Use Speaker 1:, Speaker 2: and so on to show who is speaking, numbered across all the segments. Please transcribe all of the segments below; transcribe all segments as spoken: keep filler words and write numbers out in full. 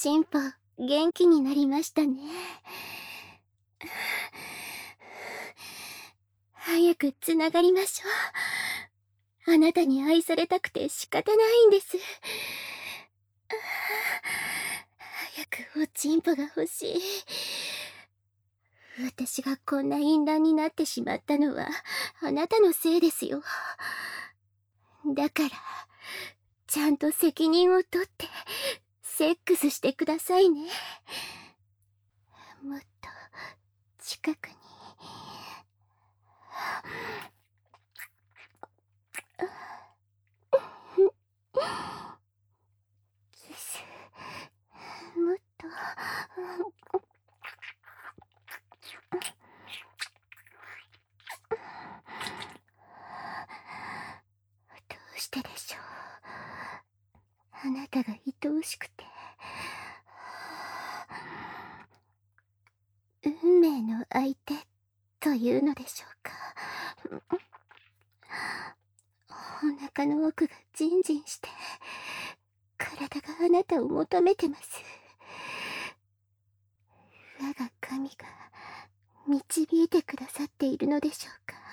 Speaker 1: ちんぽ、元気になりましたね。早くつながりましょう。あなたに愛されたくて仕方ないんです。早くおちんぽが欲しい。私がこんな淫乱になってしまったのはあなたのせいですよ。だからちゃんと責任を取ってセックスしてくださいね。もっと近くに。キス、もっと。どうしてでしょう。あなたが愛おしくて。運命の相手というのでしょうか。お腹の奥がジンジンして体があなたを求めてます。我が神が導いてくださっているのでしょうか。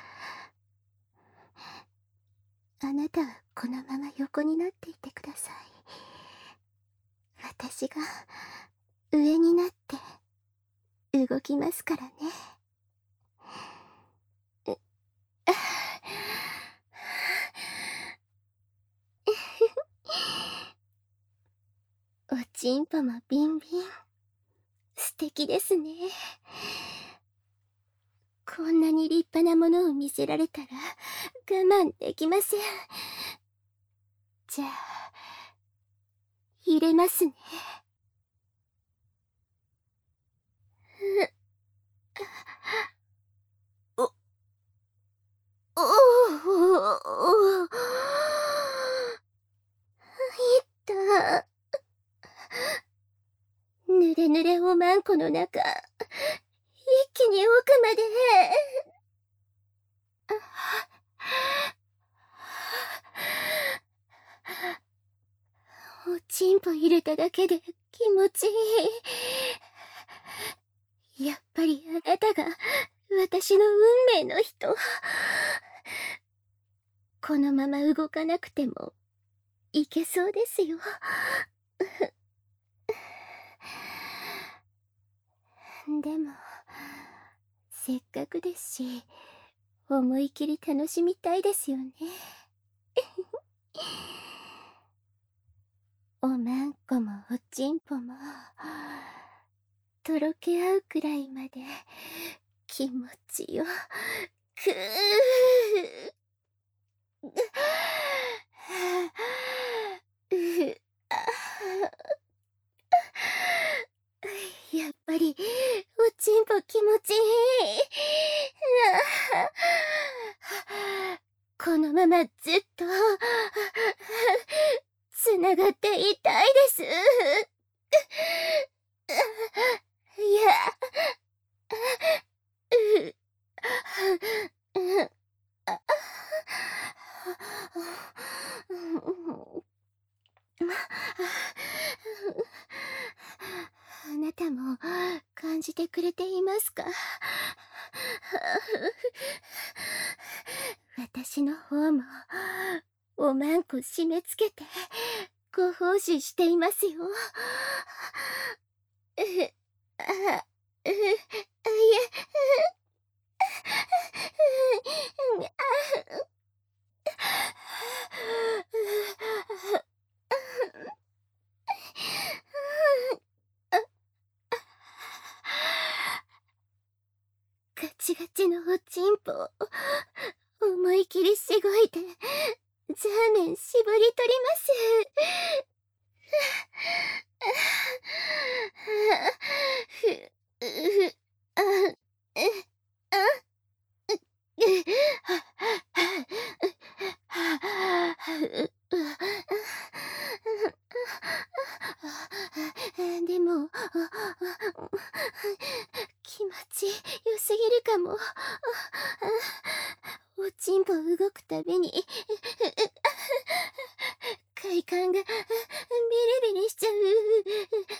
Speaker 1: あなたはこのまま横になっていてください。私が上になって動きますからね。おちんぽもビンビン素敵ですね。こんなに立派なものを見せられたら我慢できません。じゃあ入れますね。お、おお、いった。ぬれぬれおまんこの中、一気に奥まで。おちんぽ入れただけで気持ちいい。やっぱりあなたが私の運命の人。このまま動かなくてもいけそうですよ。でもせっかくですし思い切り楽しみたいですよね。おまんこもおちんぽもとろけ合うくらいまで気持ちよくー。やっぱりおちんぽ気持ちいい。このままずっとつながっていたいです。いや、あなたも感じてくれていますか。私の方もおまんこ締め付けてご奉仕していますよ。うあういえガチガチのおちんぽ思い切りしごいてザーメン絞り取ります。ふふああでも気持ち良すぎるかも。おちんぽ動くたびに快感がビリビリしちゃう。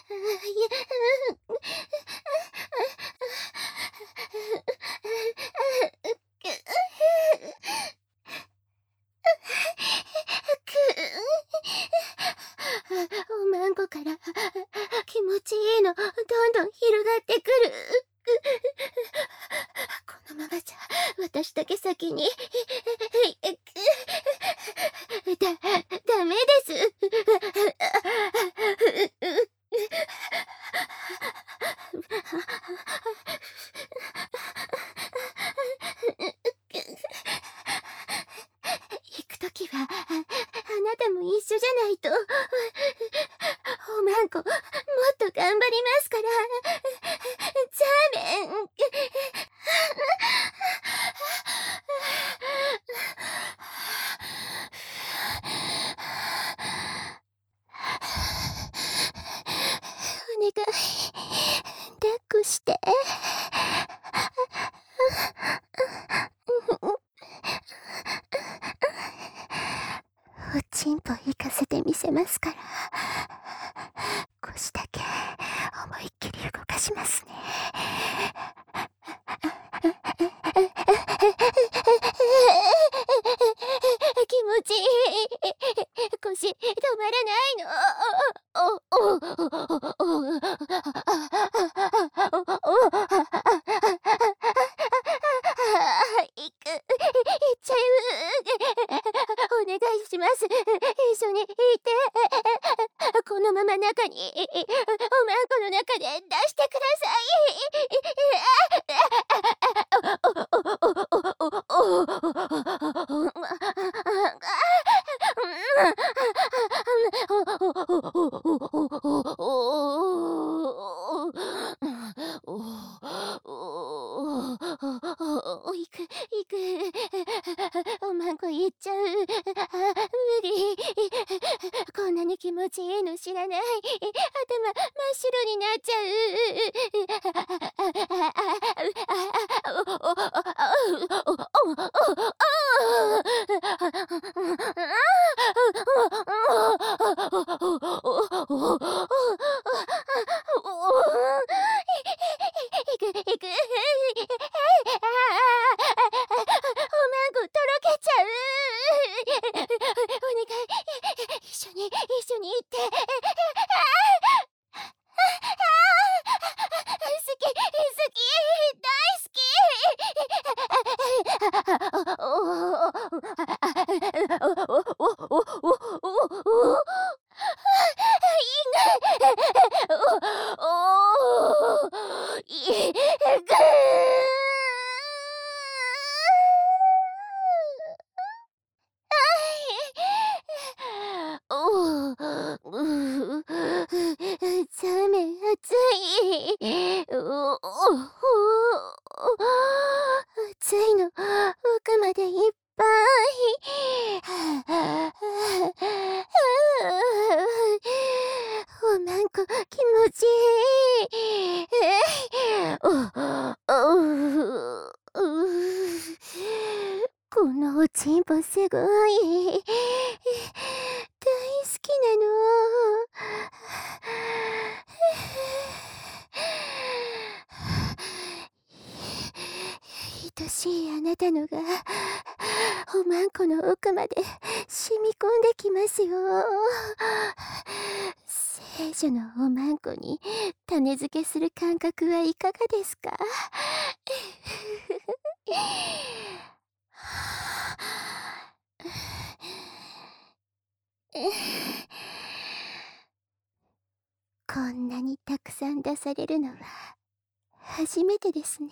Speaker 1: なたも一緒じゃないと。おまんこ、もっと頑張りますから。ザーメン。お願い、抱っこして。おちんぽ行かせてみせますから。腰だけ思いっきり動かしますね。気持ちいい。腰止まらないの。おおおおお行く、行っちゃう。お願いします。一緒にいて。このまま中に、おまんこの中で出してください。行く、行く。おまんこ行っちゃう。無理。こんなに気持ちいいの知らない。頭真っ白になっちゃいく、いく。おまんことろけちゃう。お願い、一緒に、一緒に行って。好き、好き、大好き。いく。おう、ザーメン熱い。おお熱いの奥までいっぱい。おまんこ気持ちいい。おおこのおちんぽすごい。大好きなの。愛しいあなたのがおまんこの奥まで染み込んできますよ。聖女のおまんこに種付けする感覚はいかがですか？こんなにたくさん出されるのは初めてですね。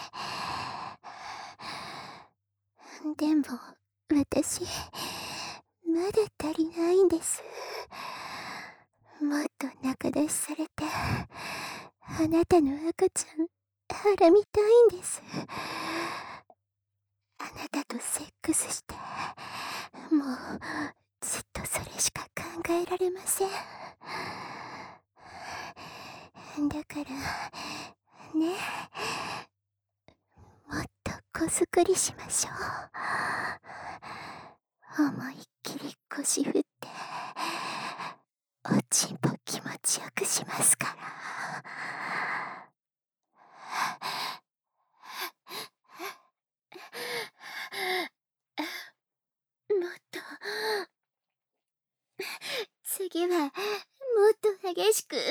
Speaker 1: でも私まだ足りないんです。もっと仲出しされてあなたの赤ちゃん腹見たいんです。あなたとセックスしてもうずっとそれしか考えられません。だからね、もっと子作りしましょう。思いっきり腰振っておちんぽ気持ちよくしますから。もっと次はもっと激しく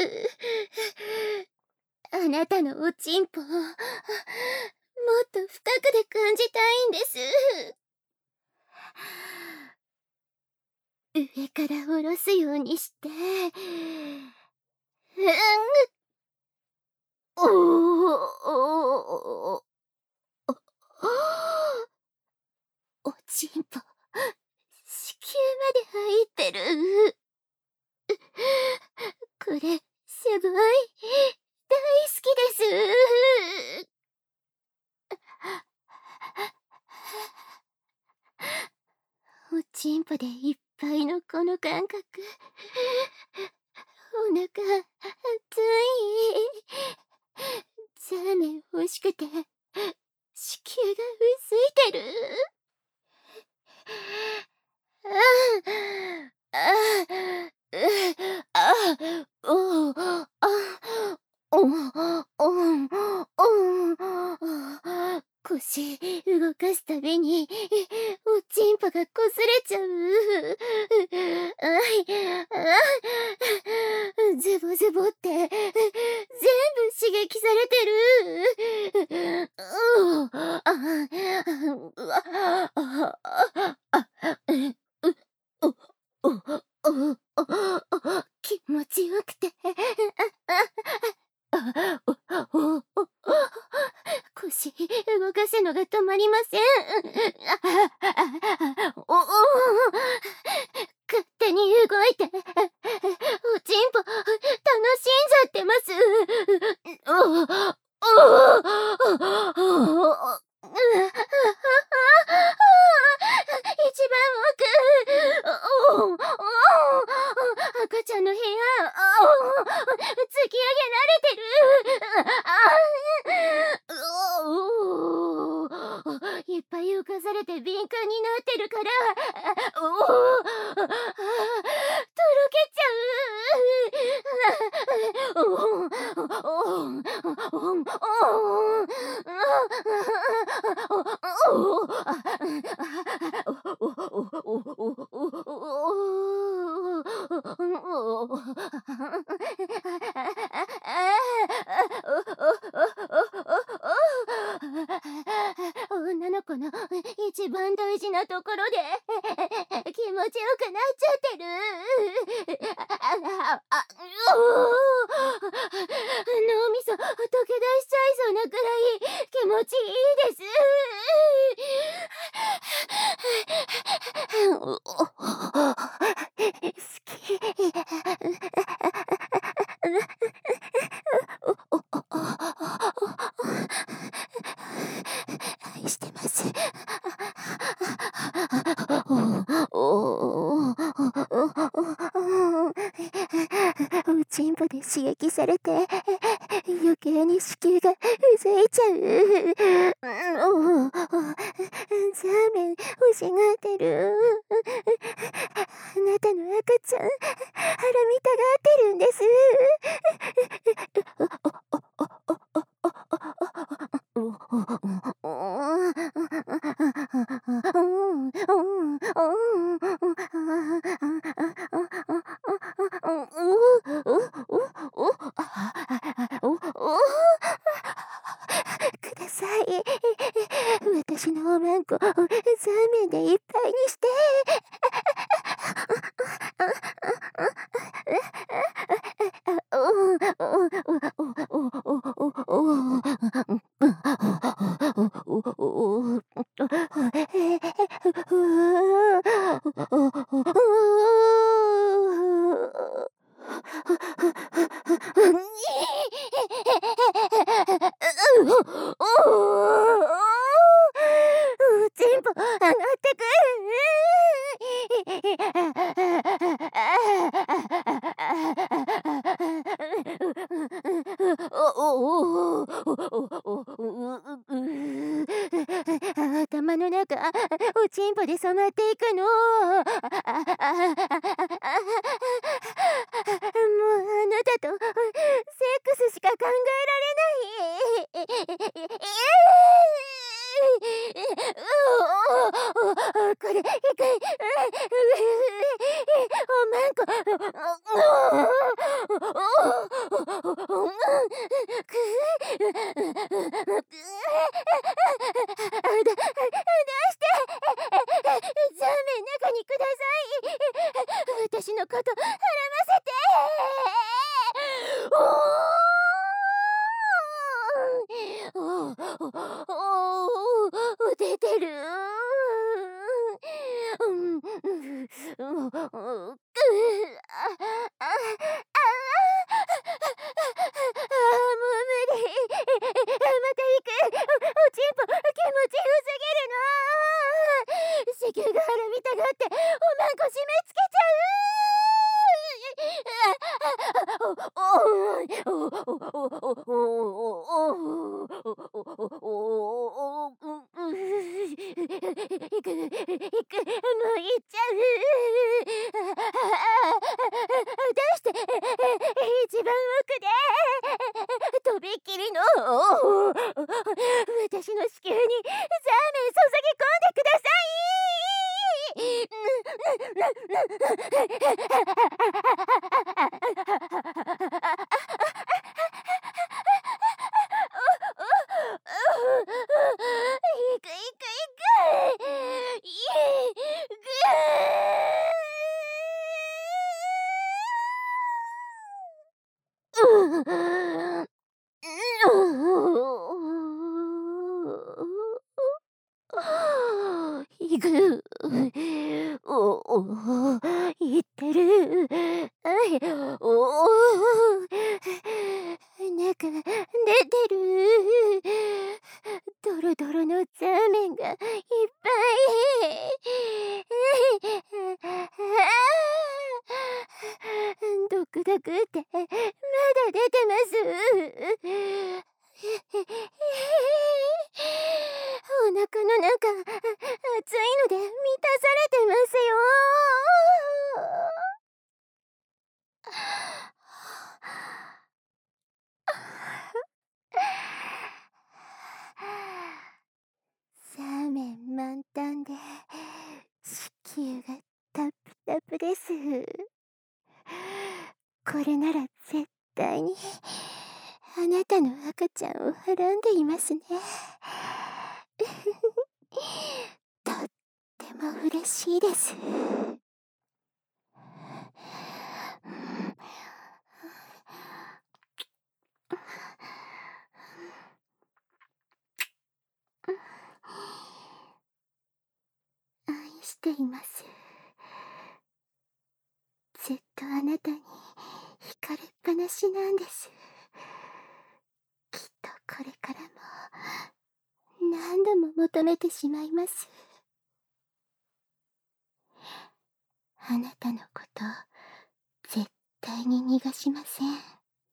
Speaker 1: あなたのおちんぽをもっと深くで感じたいんです。上から下ろすようにして、うん、おおおちんぽ、好き。 まで入ってる。これ、すごい、大好きです。おちんぽでいっぱいのこの感覚。お腹、熱い。ザーメン欲しくて、子宮がうずいてる。ああ、ああ、おあ、お、お、お、腰動かすたびにおちんぽがこすれちゃう。あい、あ、ズボズボって全部刺激されてる。うあ、あ、うわ、あ、あ、う、お、お、お、お、気持ちよくて。お、お、お、腰動かすのが止まりません。お、お、勝手に動いて、おちんぽ楽しんじゃってます。お、お、お、一番奥、おお、赤ちゃんの部屋、お突き上げられてる。おいっぱい浮かされて敏感になってるから、おとろけちゃう。おおお女の子の一番大事なところで気持ちよくなっちゃってる。あ、あ、脳みそ溶け出しちゃいそうなくらい気持ちいいです。好き。愛してます。おちんぽで刺激されて余計に子宮がうずいちゃう。ザーメン欲しがってる。あなたの赤ちゃん腹見たがってるんです。ください。私のおまんこザーメンでいっぱいにして。全部上がってく頭の中おちんぽで染まっていくの。もうあなたとセックスしか考えられない。これいかい。おまんこ。ザーメン中にください。私のこと絡ませて。おおお出てる。うん、 う、う、く、あ、あ、あ、あ、あ、もう無理。また行く。お、おちんぽ、気持ちよすぎるの。関ヶ原見たがって、おまんこ締め付けちゃう。あ、あ、お、お、お、お、お、お、お、お、お、うん、行く、行く、もう行っちゃう。出して、一番奥で、とびっきりの、私の子宮にザーメン注ぎ込んでください。いくいくいく。いぐー。いく。おお、いってる。あい、おお、なんか出てる。ドロドロのザーメンがいっぱい。ドクドクってまだ出てます。お腹の中熱いので満たされてますよ。ザーメン満タンで子宮がタプタプです。これなら絶対にあなたの赤ちゃんをはらんでいますね。とっても嬉しいです。愛しています。ずっとあなたに惹かれっぱなしなんです。きっとこれからも何度も求めてしまいます。あなたのこと絶対に逃がしません。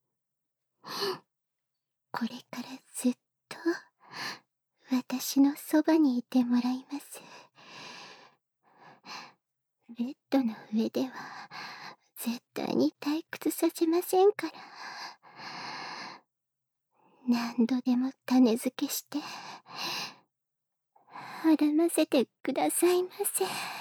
Speaker 1: これからずっと私のそばにいてもらいます。ベッドの上では絶対に退屈させませんから。何度でも種付けしてはらませてくださいませ。